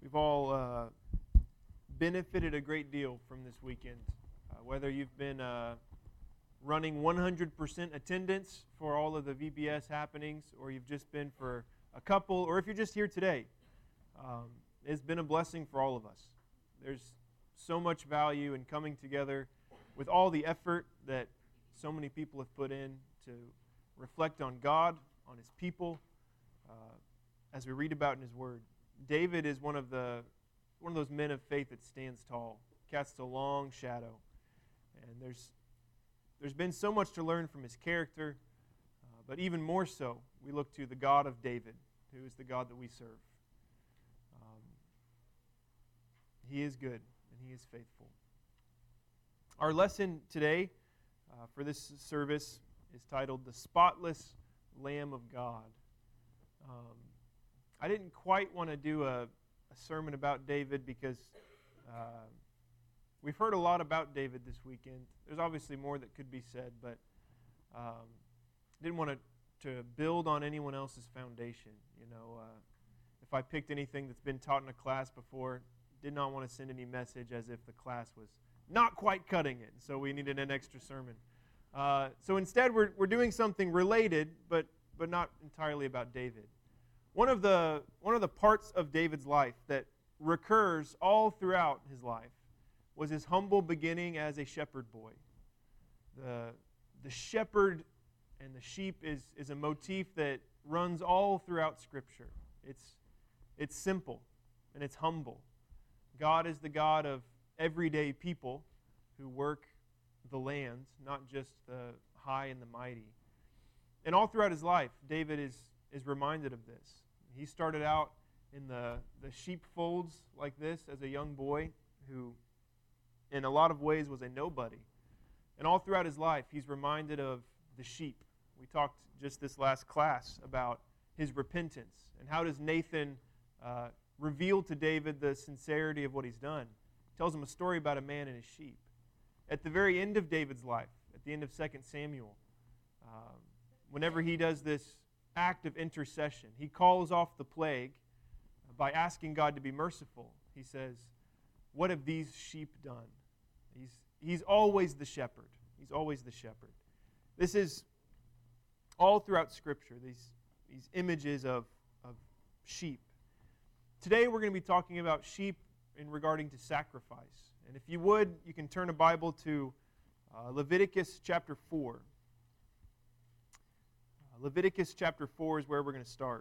We've all benefited a great deal from this weekend. Whether you've been running 100% attendance for all of the VBS happenings, or you've just been for a couple, or if you're just here today, it's been a blessing for all of us. There's so much value in coming together with all the effort that so many people have put in to reflect on God, on His people, as we read about in His Word. David is one of those men of faith that stands tall, casts a long shadow, and there's been so much to learn from his character, but even more so, we look to the God of David, who is the God that we serve. He is good, and He is faithful. Our lesson today for this service is titled, The Spotless Lamb of God. I didn't quite want to do a sermon about David because we've heard a lot about David this weekend. There's obviously more that could be said, but didn't want to build on anyone else's foundation. If I picked anything that's been taught in a class before, did not want to send any message as if the class was not quite cutting it, so we needed an extra sermon. So instead, we're doing something related, but not entirely about David. One of the parts of David's life that recurs all throughout his life was his humble beginning as a shepherd boy. The shepherd and the sheep is a motif that runs all throughout Scripture. It's simple and it's humble. God is the God of everyday people who work the land, not just the high and the mighty. And all throughout his life, David is reminded of this. He started out in the sheepfolds like this as a young boy who, in a lot of ways, was a nobody. And all throughout his life, he's reminded of the sheep. We talked just this last class about his repentance and how does Nathan reveal to David the sincerity of what he's done. He tells him a story about a man and his sheep. At the very end of David's life, at the end of 2 Samuel, whenever he does this act of intercession, he calls off the plague by asking God to be merciful. He says, "What have these sheep done?" He's always the shepherd. He's always the shepherd. This is all throughout Scripture, these images of sheep. Today we're going to be talking about sheep in regarding to sacrifice. And if you would, you can turn a Bible to Leviticus chapter 4. Leviticus chapter 4 is where we're going to start.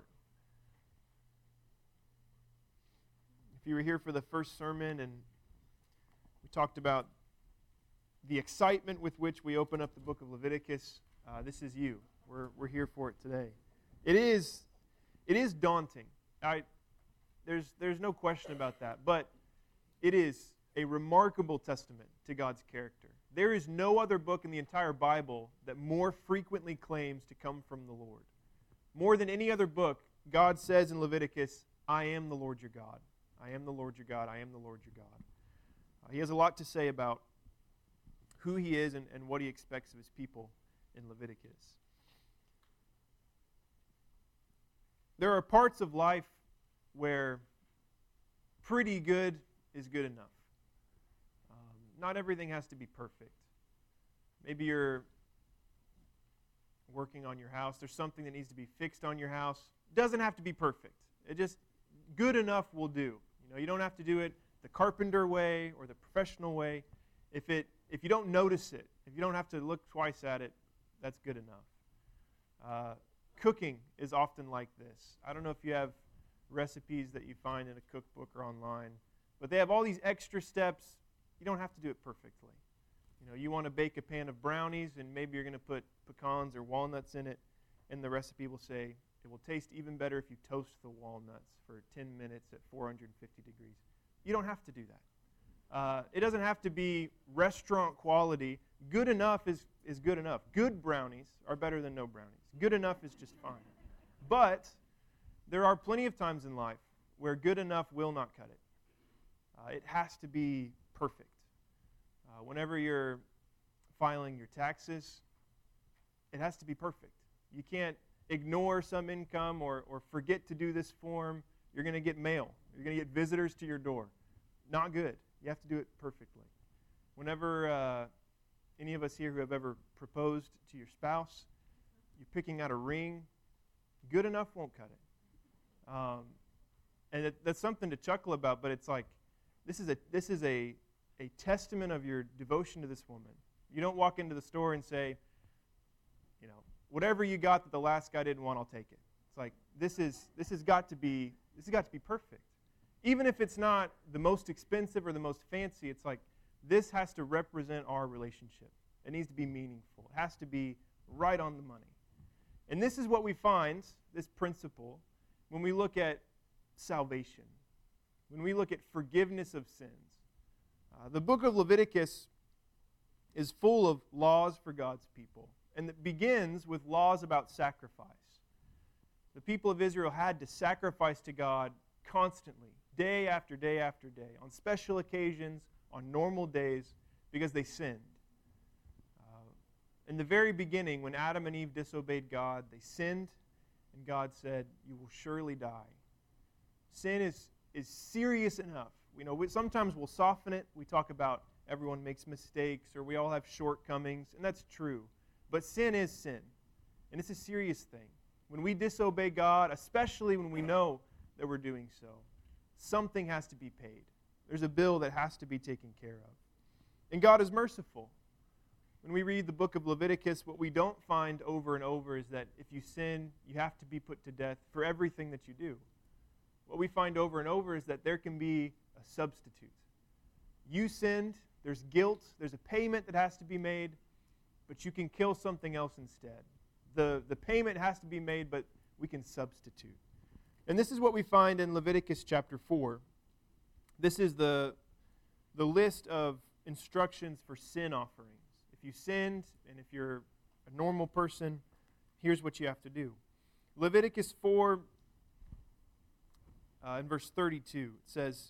If you were here for the first sermon and we talked about the excitement with which we open up the book of Leviticus, this is you. We're here for it today. It is daunting. There's no question about that. But it is a remarkable testament to God's character. There is no other book in the entire Bible that more frequently claims to come from the Lord. More than any other book, God says in Leviticus, "I am the Lord your God. I am the Lord your God. I am the Lord your God." He has a lot to say about who He is and what He expects of His people in Leviticus. There are parts of life where pretty good is good enough. Not everything has to be perfect. Maybe you're working on your house. There's something that needs to be fixed on your house. It doesn't have to be perfect. It just good enough will do. You don't have to do it the carpenter way or the professional way. If you don't notice it, if you don't have to look twice at it, that's good enough. Cooking is often like this. I don't know if you have recipes that you find in a cookbook or online, but they have all these extra steps. You don't have to do it perfectly. You want to bake a pan of brownies, and maybe you're going to put pecans or walnuts in it, and the recipe will say it will taste even better if you toast the walnuts for 10 minutes at 450 degrees. You don't have to do that. It doesn't have to be restaurant quality. Good enough is good enough. Good brownies are better than no brownies. Good enough is just fine. But there are plenty of times in life where good enough will not cut it. It has to be perfect. Whenever you're filing your taxes, it has to be perfect. You can't ignore some income or forget to do this form. You're going to get mail. You're going to get visitors to your door. Not good. You have to do it perfectly. Whenever any of us here who have ever proposed to your spouse, you're picking out a ring, good enough won't cut it. And that's something to chuckle about, but it's like, this is a testament of your devotion to this woman. You don't walk into the store and say, whatever you got that the last guy didn't want, I'll take it. It's like, this has got to be perfect. Even if it's not the most expensive or the most fancy, it's like, this has to represent our relationship. It needs to be meaningful. It has to be right on the money. And this is what we find, this principle, when we look at salvation, when we look at forgiveness of sins. The book of Leviticus is full of laws for God's people, and it begins with laws about sacrifice. The people of Israel had to sacrifice to God constantly, day after day after day, on special occasions, on normal days, because they sinned. In the very beginning, when Adam and Eve disobeyed God, they sinned, and God said, "You will surely die." Sin is serious enough. Sometimes we'll soften it. We talk about everyone makes mistakes, or we all have shortcomings, and that's true. But sin is sin, and it's a serious thing. When we disobey God, especially when we know that we're doing so, something has to be paid. There's a bill that has to be taken care of. And God is merciful. When we read the book of Leviticus, what we don't find over and over is that if you sin, you have to be put to death for everything that you do. What we find over and over is that there can be a substitute. You sinned, there's guilt, there's a payment that has to be made, but you can kill something else instead. The payment has to be made, but we can substitute. And this is what we find in Leviticus chapter 4. This is the list of instructions for sin offerings. If you sinned, and if you're a normal person, here's what you have to do. Leviticus 4, in verse 32, it says,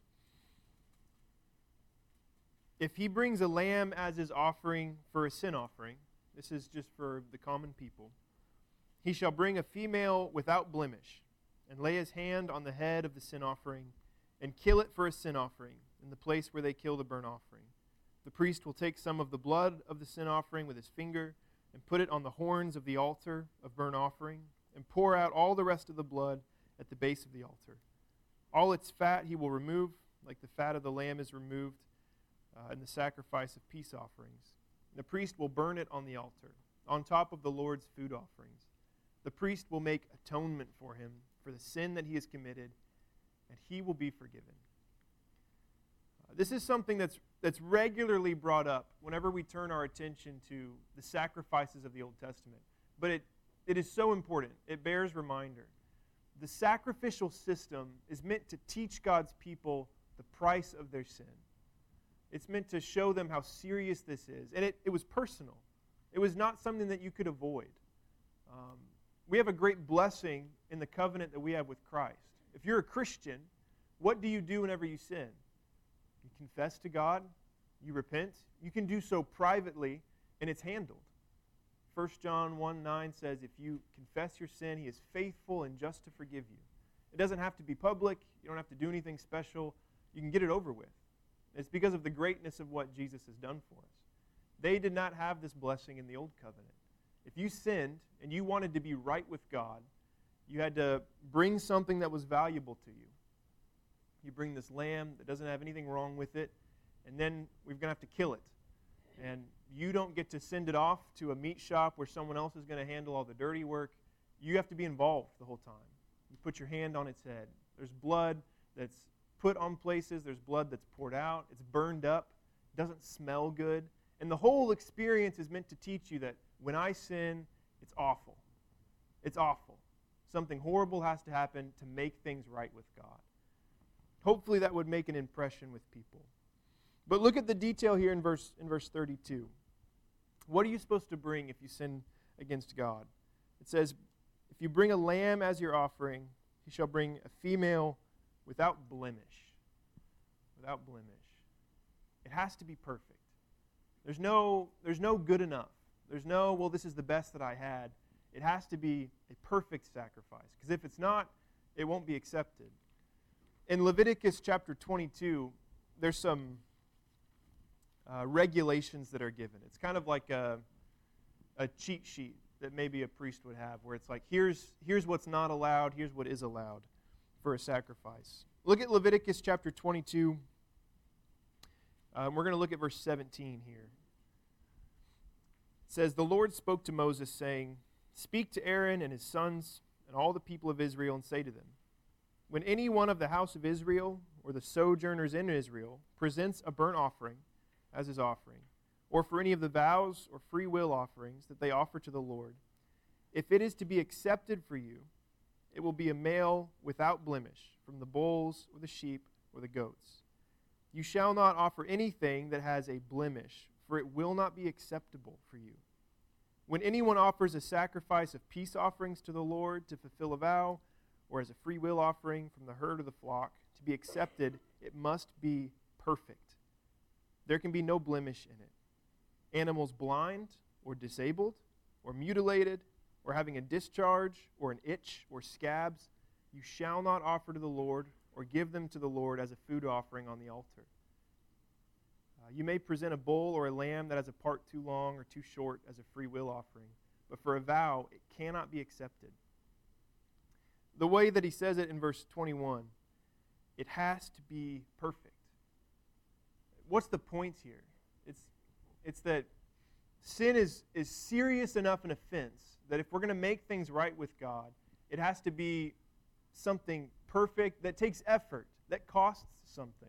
"If he brings a lamb as his offering for a sin offering," this is just for the common people, "he shall bring a female without blemish, and lay his hand on the head of the sin offering, and kill it for a sin offering in the place where they kill the burnt offering. The priest will take some of the blood of the sin offering with his finger and put it on the horns of the altar of burnt offering, and pour out all the rest of the blood at the base of the altar. All its fat he will remove, like the fat of the lamb is removed in the sacrifice of peace offerings. The priest will burn it on the altar, on top of the Lord's food offerings. The priest will make atonement for him for the sin that he has committed, and he will be forgiven." This is something that's regularly brought up whenever we turn our attention to the sacrifices of the Old Testament. But it is so important. It bears reminder. The sacrificial system is meant to teach God's people the price of their sin. It's meant to show them how serious this is. And it was personal. It was not something that you could avoid. We have a great blessing in the covenant that we have with Christ. If you're a Christian, what do you do whenever you sin? You confess to God. You repent. You can do so privately, and it's handled. 1 John 1:9 says, if you confess your sin, he is faithful and just to forgive you. It doesn't have to be public. You don't have to do anything special. You can get it over with. It's because of the greatness of what Jesus has done for us. They did not have this blessing in the Old Covenant. If you sinned and you wanted to be right with God, you had to bring something that was valuable to you. You bring this lamb that doesn't have anything wrong with it, and then we're going to have to kill it. And you don't get to send it off to a meat shop where someone else is going to handle all the dirty work. You have to be involved the whole time. You put your hand on its head. There's blood that's put on places. There's blood that's poured out. It's burned up. It doesn't smell good. And the whole experience is meant to teach you that when I sin, it's awful. It's awful. Something horrible has to happen to make things right with God. Hopefully that would make an impression with people. But look at the detail here in verse 32. What are you supposed to bring if you sin against God? It says, if you bring a lamb as your offering, you shall bring a female without blemish. Without blemish. It has to be perfect. There's no good enough. There's no, well, this is the best that I had. It has to be a perfect sacrifice. Because if it's not, it won't be accepted. In Leviticus chapter 22, there's some regulations that are given. It's kind of like a cheat sheet that maybe a priest would have, where it's like, here's what's not allowed, here's what is allowed for a sacrifice. Look at Leviticus chapter 22. We're going to look at verse 17 here. It says, "The Lord spoke to Moses, saying, Speak to Aaron and his sons and all the people of Israel, and say to them, When any one of the house of Israel or the sojourners in Israel presents a burnt offering as his offering, or for any of the vows or free will offerings that they offer to the Lord, if it is to be accepted for you, it will be a male without blemish from the bulls or the sheep or the goats. You shall not offer anything that has a blemish, for it will not be acceptable for you. When anyone offers a sacrifice of peace offerings to the Lord to fulfill a vow, or as a free will offering from the herd or the flock, to be accepted, it must be perfect. There can be no blemish in it. Animals blind or disabled or mutilated or having a discharge or an itch or scabs, you shall not offer to the Lord or give them to the Lord as a food offering on the altar. You may present a bull or a lamb that has a part too long or too short as a free will offering, but for a vow it cannot be accepted." The way that he says it in verse 21, it has to be perfect. What's the point here? It's that sin is serious enough an offense that if we're going to make things right with God, it has to be something perfect that takes effort, that costs something.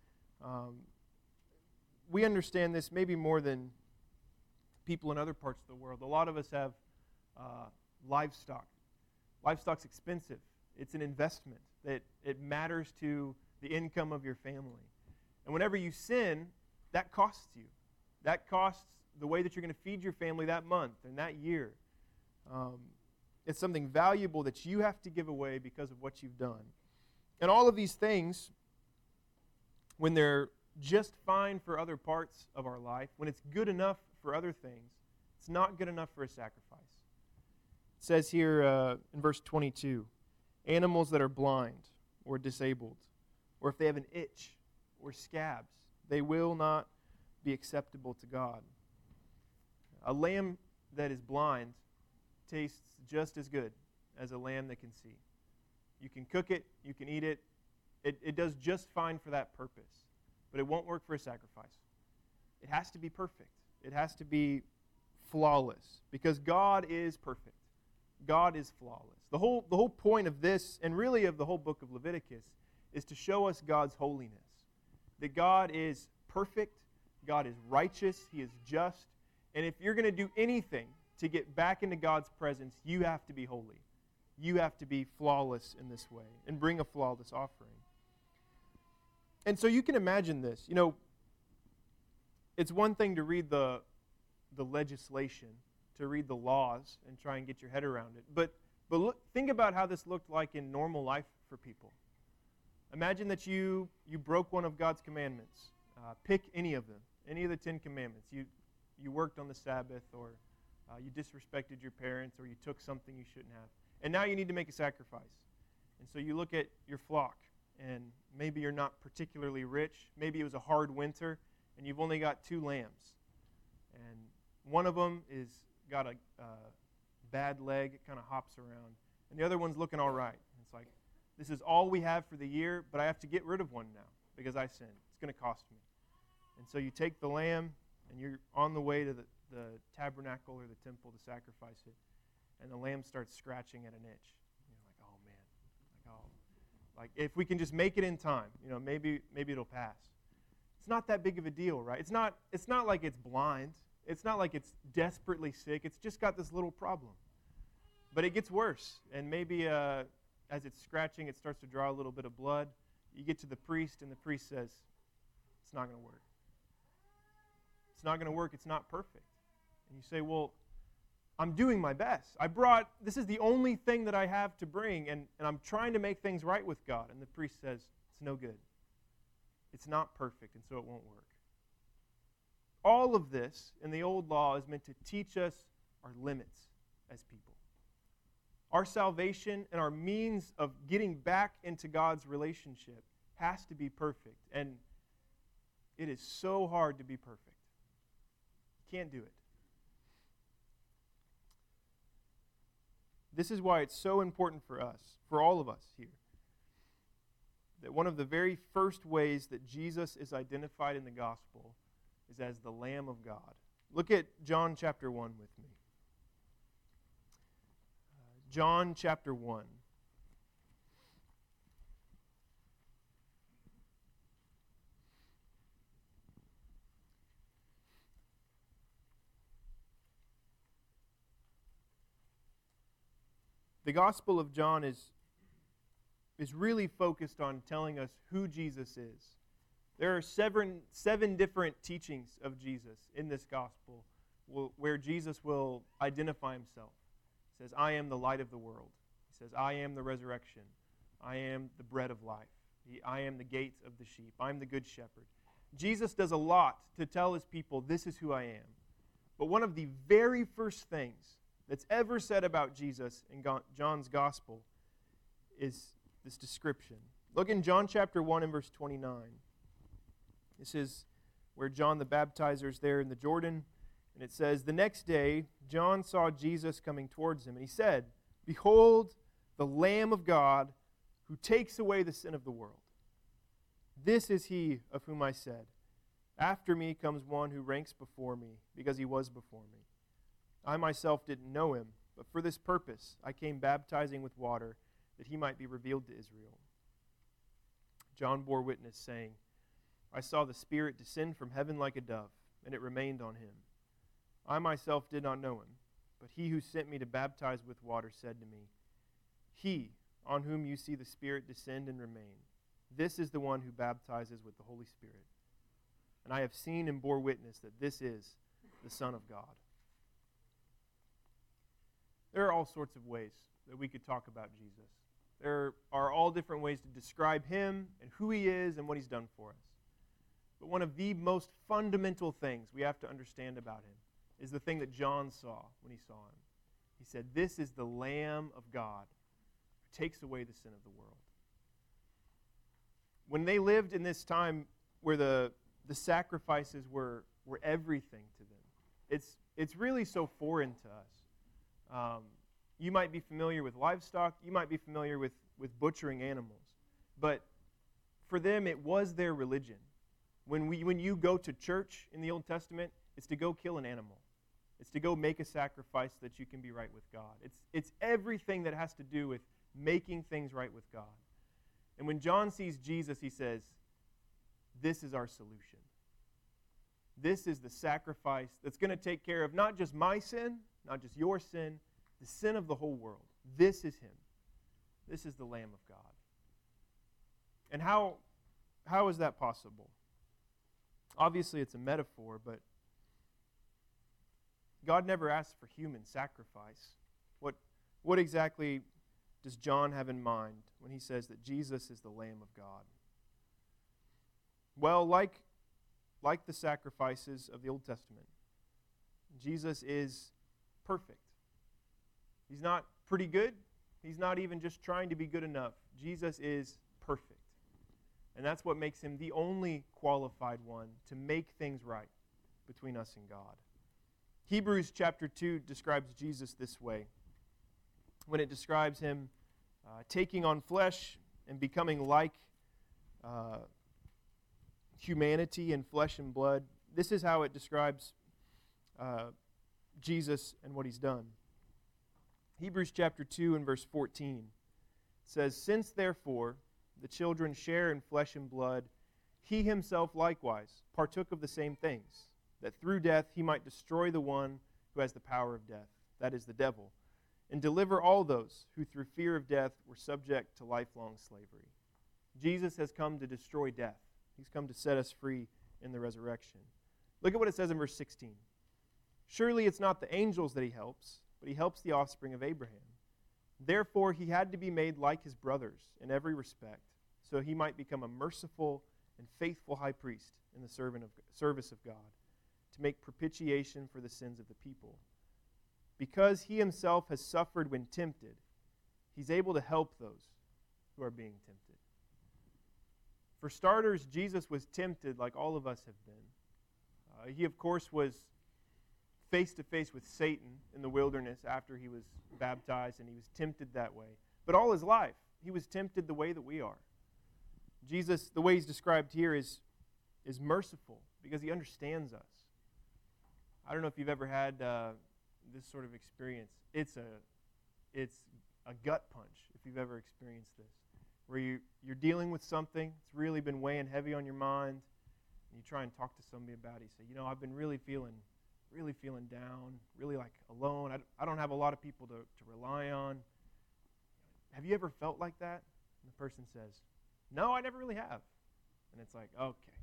We understand this maybe more than people in other parts of the world. A lot of us have livestock. Livestock's expensive. It's an investment. It matters to the income of your family. And whenever you sin, that costs you. That costs the way that you're going to feed your family that month and that year. It's something valuable that you have to give away because of what you've done. And all of these things, when they're just fine for other parts of our life, when it's good enough for other things, it's not good enough for a sacrifice. It says here in verse 22, animals that are blind or disabled, or if they have an itch or scabs, they will not be acceptable to God. A lamb that is blind tastes just as good as a lamb that can see. You can cook it, you can eat it. It does just fine for that purpose, but it won't work for a sacrifice. It has to be perfect. It has to be flawless, because God is perfect. God is flawless. The whole point of this, and really of the whole book of Leviticus, is to show us God's holiness. That God is perfect, God is righteous, He is just, and if you're going to do anything to get back into God's presence, you have to be holy. You have to be flawless in this way and bring a flawless offering. And so you can imagine this. You know, it's one thing to read the legislation, to read the laws and try and get your head around it. But look, think about how this looked like in normal life for people. Imagine that you broke one of God's commandments. Pick any of them, any of the 10 commandments. You worked on the Sabbath, or you disrespected your parents, or you took something you shouldn't have. And now you need to make a sacrifice. And so you look at your flock, and maybe you're not particularly rich. Maybe it was a hard winter, and you've only got 2 lambs. And one of them is got a bad leg. It kind of hops around. And the other one's looking all right. It's like, this is all we have for the year, but I have to get rid of one now because I sinned. It's going to cost me. And so you take the lamb, and you're on the way to the tabernacle or the temple to sacrifice it, and the lamb starts scratching at an itch. And you're like, oh, man. Like if we can just make it in time, maybe it'll pass. It's not that big of a deal, right? It's not like it's blind. It's not like it's desperately sick. It's just got this little problem. But it gets worse, and maybe as it's scratching, it starts to draw a little bit of blood. You get to the priest, and the priest says, it's not going to work. It's not going to work. It's not perfect. And you say, well, I'm doing my best. This is the only thing that I have to bring, and I'm trying to make things right with God. And the priest says, it's no good. It's not perfect, and so it won't work. All of this in the old law is meant to teach us our limits as people. Our salvation and our means of getting back into God's relationship has to be perfect. And it is so hard to be perfect. Can't do it. This is why it's so important for us, for all of us here, that one of the very first ways that Jesus is identified in the gospel is as the Lamb of God. Look at John chapter 1 with me. John chapter 1. The Gospel of John is really focused on telling us who Jesus is. There are seven different teachings of Jesus in this Gospel where Jesus will identify himself. He says, I am the light of the world. He says, I am the resurrection. I am the bread of life. I am the gate of the sheep. I am the good shepherd. Jesus does a lot to tell his people, this is who I am. But one of the very first things that's ever said about Jesus in John's Gospel is this description. Look in John chapter 1 and verse 29. This is where John the Baptizer is there in the Jordan. And it says, the next day, John saw Jesus coming towards him. And he said, behold, the Lamb of God who takes away the sin of the world. This is he of whom I said, after me comes one who ranks before me, because he was before me. I myself didn't know him, but for this purpose I came baptizing with water, that he might be revealed to Israel. John bore witness, saying, I saw the Spirit descend from heaven like a dove, and it remained on him. I myself did not know him, but he who sent me to baptize with water said to me, he on whom you see the Spirit descend and remain, this is the one who baptizes with the Holy Spirit. And I have seen and bore witness that this is the Son of God. There are all sorts of ways that we could talk about Jesus. There are all different ways to describe him and who he is and what he's done for us. But one of the most fundamental things we have to understand about him is the thing that John saw when he saw him. He said, this is the Lamb of God who takes away the sin of the world. When they lived in this time where the sacrifices were everything to them, it's really so foreign to us. You might be familiar with livestock. You might be familiar with butchering animals. But for them, it was their religion. When you go to church in the Old Testament, it's to go kill an animal. It's to go make a sacrifice so that you can be right with God. It's everything that has to do with making things right with God. And when John sees Jesus, he says, this is our solution. This is the sacrifice that's going to take care of not just my sin, not just your sin, the sin of the whole world. This is him. This is the Lamb of God. And how is that possible? Obviously, it's a metaphor, but God never asked for human sacrifice. What exactly does John have in mind when he says that Jesus is the Lamb of God? Well, like the sacrifices of the Old Testament, Jesus is perfect. He's not pretty good. He's not even just trying to be good enough. Jesus is perfect. And that's what makes him the only qualified one to make things right between us and God. Hebrews chapter 2 describes Jesus this way. When it describes him taking on flesh and becoming like humanity in flesh and blood, this is how it describes Jesus and what he's done. Hebrews chapter 2 and verse 14 says, since therefore the children share in flesh and blood, he himself likewise partook of the same things, that through death he might destroy the one who has the power of death, that is the devil, and deliver all those who through fear of death were subject to lifelong slavery. Jesus has come to destroy death. He's come to set us free in the resurrection. Look at what it says in verse 16. Surely it's not the angels that he helps, but he helps the offspring of Abraham. Therefore he had to be made like his brothers in every respect, so he might become a merciful and faithful high priest in the service of God, to make propitiation for the sins of the people. Because he himself has suffered when tempted, He's able to help those who are being tempted. For starters, Jesus was tempted like all of us have been. He, of course, was face to face with Satan in the wilderness after he was baptized, and he was tempted that way. But all his life, he was tempted the way that we are. Jesus, the way he's described here, is merciful because he understands us. I don't know if you've ever had this sort of experience. It's a gut punch if you've ever experienced this, where you're dealing with something that's really been weighing heavy on your mind, and you try and talk to somebody about it. You say, I've been really feeling down, really like alone. I don't have a lot of people to rely on. Have you ever felt like that? And the person says, no, I never really have. And it's like, okay,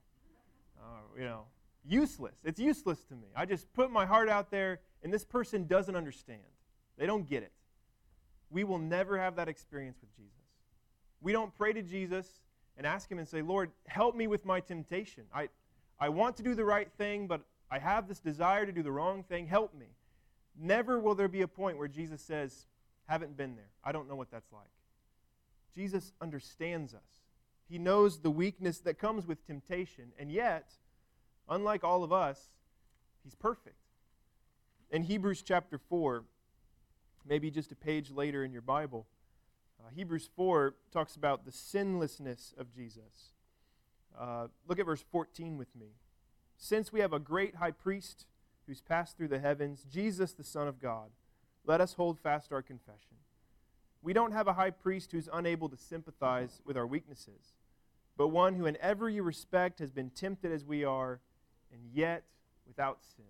well, useless. It's useless to me. I just put my heart out there, and this person doesn't understand. They don't get it. We will never have that experience with Jesus. We don't pray to Jesus and ask him and say, Lord, help me with my temptation. I want to do the right thing, but I have this desire to do the wrong thing. Help me. Never will there be a point where Jesus says, haven't been there. I don't know what that's like. Jesus understands us. He knows the weakness that comes with temptation, and yet, unlike all of us, he's perfect. In Hebrews chapter 4, maybe just a page later in your Bible, Hebrews 4 talks about the sinlessness of Jesus. Look at verse 14 with me. Since we have a great high priest who's passed through the heavens, Jesus, the Son of God, let us hold fast our confession. We don't have a high priest who's unable to sympathize with our weaknesses, but one who in every respect has been tempted as we are, and yet without sin.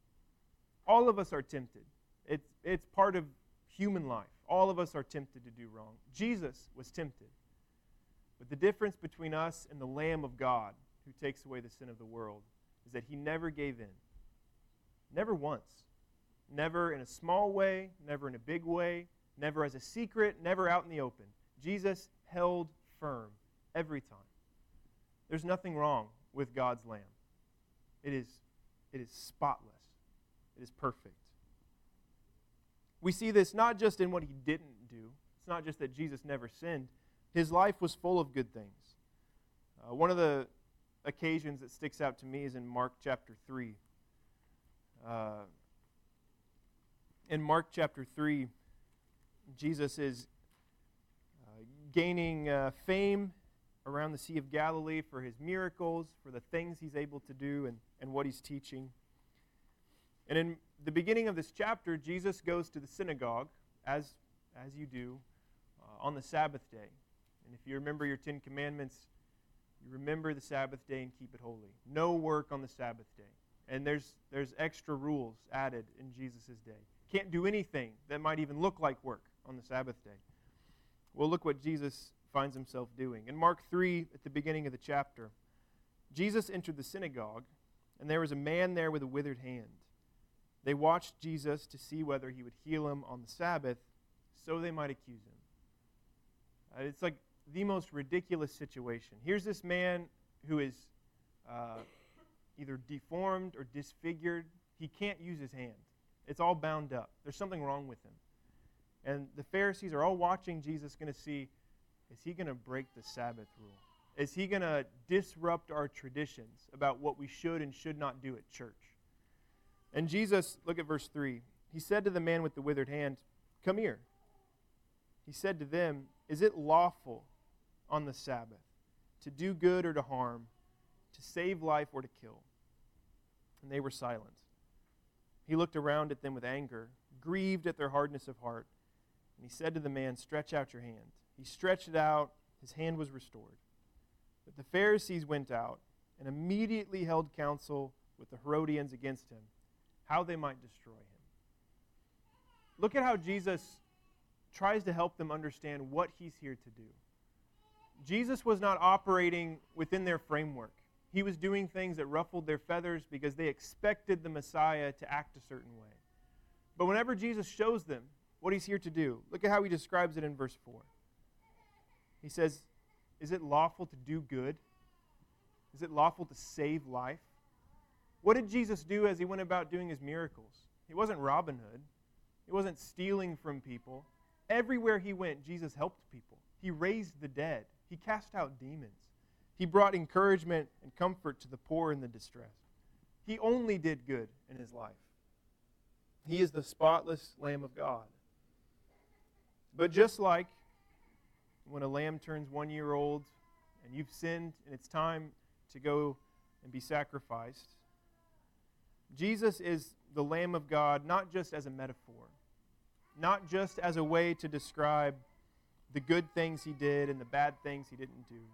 All of us are tempted. It's part of human life. All of us are tempted to do wrong. Jesus was tempted. But the difference between us and the Lamb of God, who takes away the sin of the world, is that he never gave in. Never once. Never in a small way, never in a big way, never as a secret, never out in the open. Jesus held firm every time. There's nothing wrong with God's Lamb. It is spotless. It is perfect. We see this not just in what he didn't do. It's not just that Jesus never sinned. His life was full of good things. One of the occasions that sticks out to me is in Mark chapter 3. In Mark chapter 3, Jesus is gaining fame around the Sea of Galilee for his miracles, for the things he's able to do, and what he's teaching. And in the beginning of this chapter, Jesus goes to the synagogue, as you do, on the Sabbath day. And if you remember your 10 Commandments, you remember the Sabbath day and keep it holy. No work on the Sabbath day. And there's extra rules added in Jesus' day. Can't do anything that might even look like work on the Sabbath day. Well, look what Jesus finds himself doing. In Mark 3, at the beginning of the chapter, Jesus entered the synagogue, and there was a man there with a withered hand. They watched Jesus to see whether he would heal him on the Sabbath, so they might accuse him. It's like the most ridiculous situation. Here's this man who is either deformed or disfigured. He can't use his hand. It's all bound up. There's something wrong with him. And the Pharisees are all watching Jesus, going to see, is he going to break the Sabbath rule? Is he going to disrupt our traditions about what we should and should not do at church? And Jesus, look at verse 3. He said to the man with the withered hand, "Come here." He said to them, "Is it lawful on the Sabbath to do good or to harm, to save life or to kill?" And they were silent. He looked around at them with anger, grieved at their hardness of heart. And he said to the man, "Stretch out your hand." He stretched it out. His hand was restored. But the Pharisees went out and immediately held counsel with the Herodians against him, how they might destroy him. Look at how Jesus tries to help them understand what he's here to do. Jesus was not operating within their framework. He was doing things that ruffled their feathers because they expected the Messiah to act a certain way. But whenever Jesus shows them what he's here to do, look at how he describes it in verse 4. He says, "Is it lawful to do good? Is it lawful to save life?" What did Jesus do as he went about doing his miracles? He wasn't Robin Hood. He wasn't stealing from people. Everywhere he went, Jesus helped people. He raised the dead. He cast out demons. He brought encouragement and comfort to the poor and the distressed. He only did good in his life. He is the spotless Lamb of God. But just like when a lamb turns 1 year old and you've sinned and it's time to go and be sacrificed, Jesus is the Lamb of God not just as a metaphor, not just as a way to describe the good things he did and the bad things he didn't do.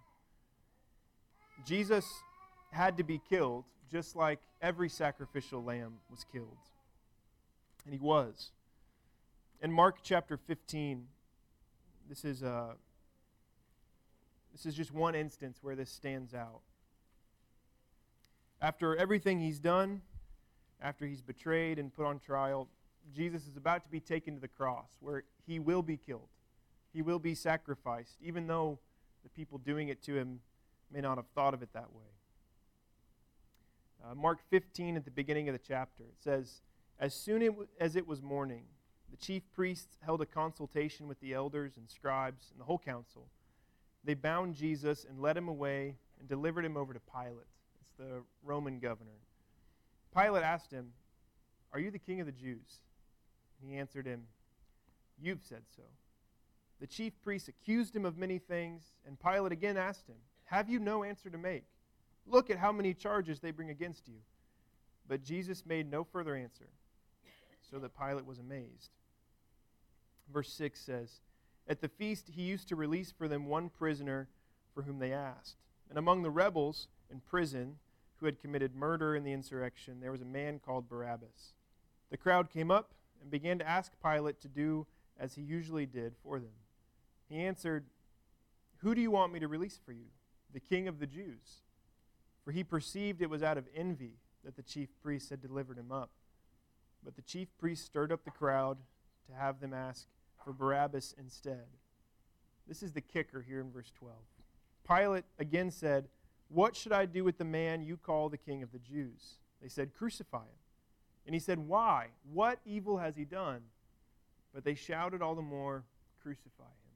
Jesus had to be killed just like every sacrificial lamb was killed. And he was. In Mark chapter 15, this is just one instance where this stands out. After everything he's done, after he's betrayed and put on trial, Jesus is about to be taken to the cross where he will be killed. He will be sacrificed, even though the people doing it to him may not have thought of it that way. Mark 15 at the beginning of the chapter, it says, as soon as it was morning, the chief priests held a consultation with the elders and scribes and the whole council. They bound Jesus and led him away and delivered him over to Pilate. It's the Roman governor. Pilate asked him, "Are you the king of the Jews?" And he answered him, "You've said so." The chief priests accused him of many things, and Pilate again asked him, "Have you no answer to make? Look at how many charges they bring against you." But Jesus made no further answer, so that Pilate was amazed. Verse 6 says, at the feast he used to release for them one prisoner for whom they asked. And among the rebels in prison who had committed murder in the insurrection, there was a man called Barabbas. The crowd came up and began to ask Pilate to do as he usually did for them. He answered, "Who do you want me to release for you? The king of the Jews?" For he perceived it was out of envy that the chief priests had delivered him up. But the chief priests stirred up the crowd to have them ask for Barabbas instead. This is the kicker here in verse 12. Pilate again said, "What should I do with the man you call the king of the Jews?" They said, "Crucify him." And he said, "Why? What evil has he done?" But they shouted all the more, "Crucify him."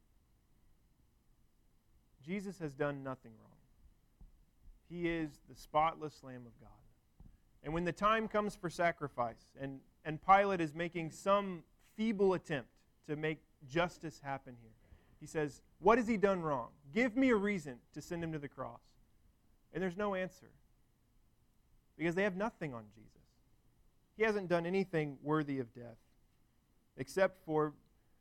Jesus has done nothing wrong. He is the spotless Lamb of God. And when the time comes for sacrifice, and Pilate is making some feeble attempt to make justice happen here, he says, "What has he done wrong? Give me a reason to send him to the cross." And there's no answer, because they have nothing on Jesus. He hasn't done anything worthy of death, except for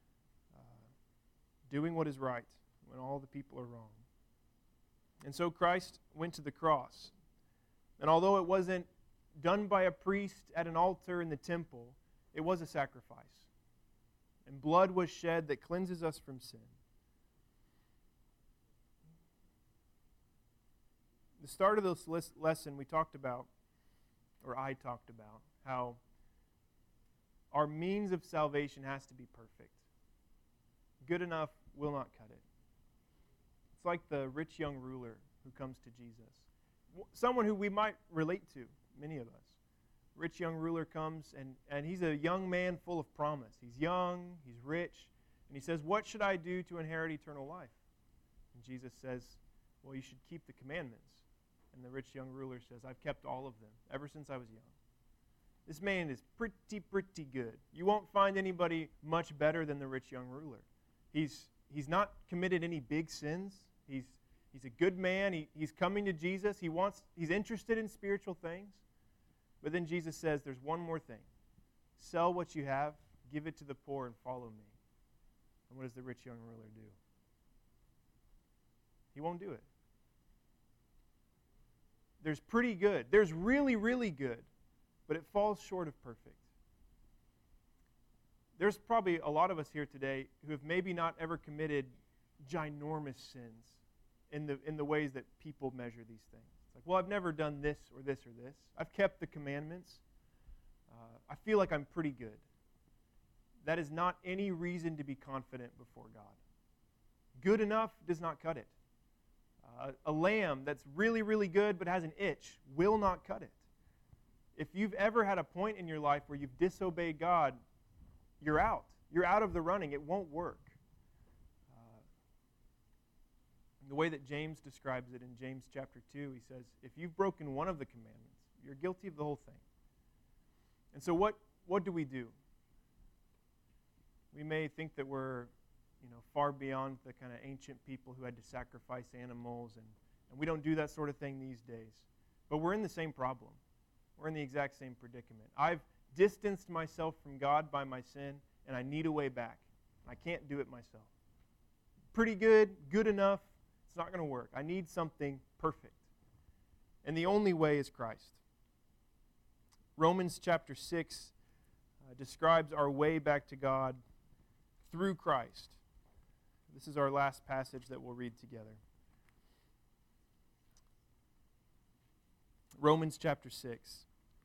doing what is right when all the people are wrong. And so Christ went to the cross. And although it wasn't done by a priest at an altar in the temple, it was a sacrifice. And blood was shed that cleanses us from sin. The start of this lesson we talked about, or I talked about, how our means of salvation has to be perfect. Good enough will not cut it. It's like the rich young ruler who comes to Jesus. Someone who we might relate to, many of us. Rich young ruler comes, and he's a young man full of promise. He's young, he's rich, and he says, "What should I do to inherit eternal life?" And Jesus says, "Well, you should keep the commandments." And the rich young ruler says, "I've kept all of them ever since I was young." This man is pretty good. You won't find anybody much better than the rich young ruler. He's not committed any big sins. He's a good man. He's coming to Jesus. He's interested in spiritual things. But then Jesus says, there's one more thing. Sell what you have, give it to the poor, and follow me. And what does the rich young ruler do? He won't do it. There's pretty good. There's really, really good. But it falls short of perfect. There's probably a lot of us here today who have maybe not ever committed ginormous sins in the ways that people measure these things. It's like, well, I've never done this or this or this. I've kept the commandments. I feel like I'm pretty good. That is not any reason to be confident before God. Good enough does not cut it. A lamb that's really, really good but has an itch will not cut it. If you've ever had a point in your life where you've disobeyed God, you're out. you're out of the running. It won't work. The way that James describes it in James chapter 2, he says, if you've broken one of the commandments, you're guilty of the whole thing. And so what do? We may think that we're far beyond the kind of ancient people who had to sacrifice animals, and we don't do that sort of thing these days. But we're in the same problem. We're in the exact same predicament. I've distanced myself from God by my sin, and I need a way back. I can't do it myself. Pretty good, good enough. It's not going to work. I need something perfect. And the only way is Christ. Romans chapter 6 describes our way back to God through Christ. This is our last passage that we'll read together. Romans chapter 6.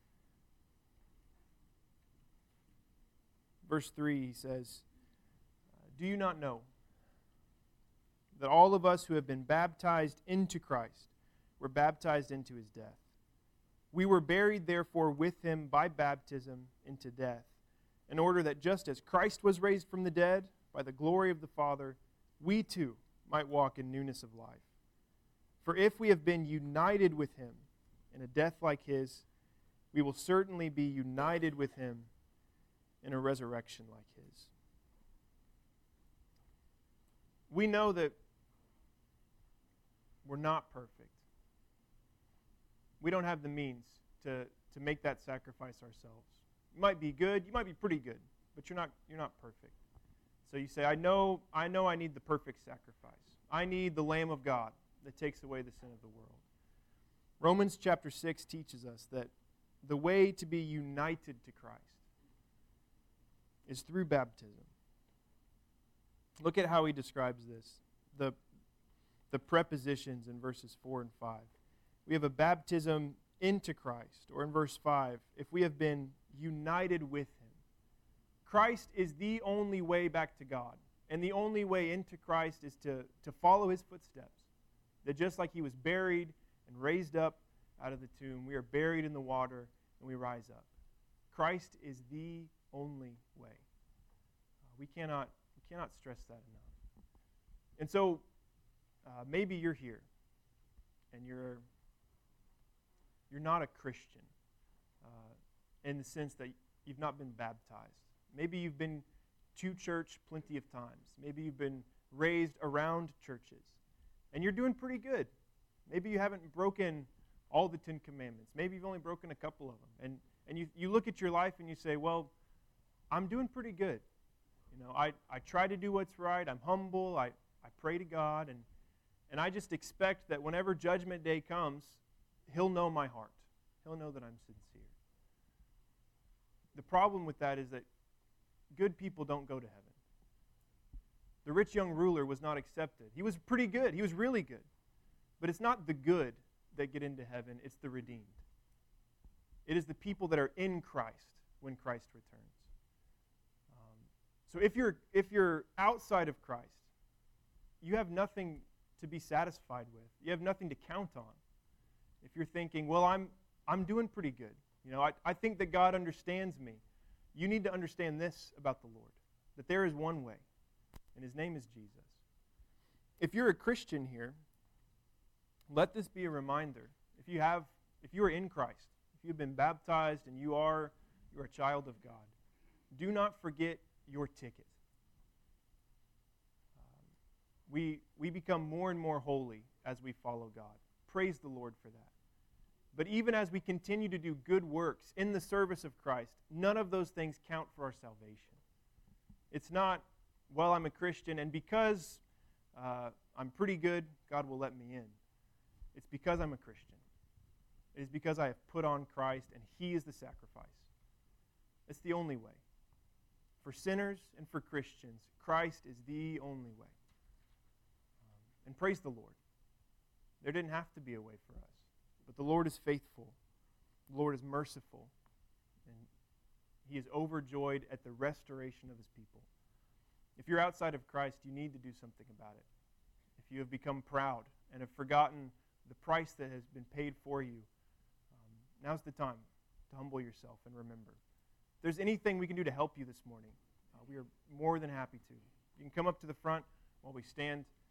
Verse 3, he says, do you not know that all of us who have been baptized into Christ were baptized into his death? We were buried, therefore, with him by baptism into death, in order that just as Christ was raised from the dead by the glory of the Father, we too might walk in newness of life. For if we have been united with him in a death like his, we will certainly be united with him in a resurrection like his. We know that we're not perfect. We don't have the means to make that sacrifice ourselves. You might be good, you might be pretty good, but you're not perfect. So you say, I know I need the perfect sacrifice. I need the Lamb of God that takes away the sin of the world. Romans chapter 6 teaches us that the way to be united to Christ is through baptism. Look at how he describes this. The prepositions in verses 4 and 5. We have a baptism into Christ, or in verse 5, if we have been united with him. Christ is the only way back to God, and the only way into Christ is to follow his footsteps. That just like he was buried and raised up out of the tomb, we are buried in the water and we rise up. Christ is the only way. We cannot stress that enough. And so, maybe you're here, and you're not a Christian in the sense that you've not been baptized. Maybe you've been to church plenty of times. Maybe you've been raised around churches, and you're doing pretty good. Maybe you haven't broken all the 10 Commandments. Maybe you've only broken a couple of them. And you look at your life and you say, well, I'm doing pretty good. I try to do what's right. I'm humble. I pray to God. And I just expect that whenever Judgment Day comes, he'll know my heart. He'll know that I'm sincere. The problem with that is that good people don't go to heaven. The rich young ruler was not accepted. He was pretty good. He was really good. But it's not the good that get into heaven. It's the redeemed. It is the people that are in Christ when Christ returns. So if you're outside of Christ, you have nothing to be satisfied with. You have nothing to count on. If you're thinking, well, I'm doing pretty good. I think that God understands me. You need to understand this about the Lord, that there is one way, and his name is Jesus. If you're a Christian here, let this be a reminder. If you are in Christ, if you've been baptized and you are a child of God, do not forget your ticket. We become more and more holy as we follow God. Praise the Lord for that. But even as we continue to do good works in the service of Christ, none of those things count for our salvation. It's not, well, I'm a Christian, and because I'm pretty good, God will let me in. It's because I'm a Christian. It is because I have put on Christ, and he is the sacrifice. It's the only way. For sinners and for Christians, Christ is the only way. And praise the Lord. There didn't have to be a way for us. But the Lord is faithful. The Lord is merciful. And he is overjoyed at the restoration of his people. If you're outside of Christ, you need to do something about it. If you have become proud and have forgotten the price that has been paid for you, now's the time to humble yourself and remember. If there's anything we can do to help you this morning, we are more than happy to. You can come up to the front while we stand